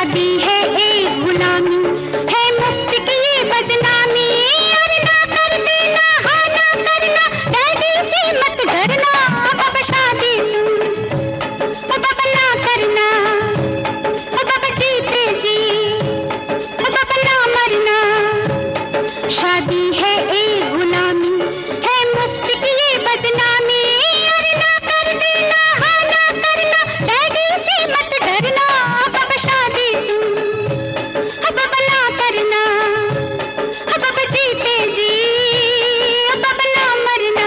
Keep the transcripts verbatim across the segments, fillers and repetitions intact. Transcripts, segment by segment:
शादी है एक गुलामी, है मुफ्त की ये बदनामी। और ना कर देना, हाँ ना करना, डैडी से मत डरना। अब शादी तुम अब ना करना, अब जीते जी अब ना मरना। शादी है एक गुलामी, है मुफ्त की ये बदनामी। और ना कर देना, हाँ ना करना, डैडी से मत डरना। अब शादी तुम अब ना करना, अब जीते जी अब ना मरना।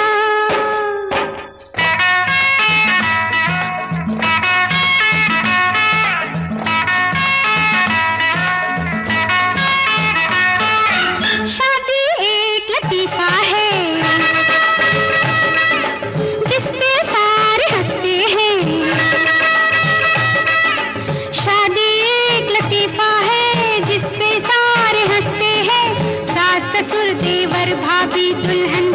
शादी एक लतीफा है जिसपे सारे हंसते हैं। शादी एक लतीफा है जिसपे सारे हंसते हैं। सास ससुर देवर भाभी दुल्हन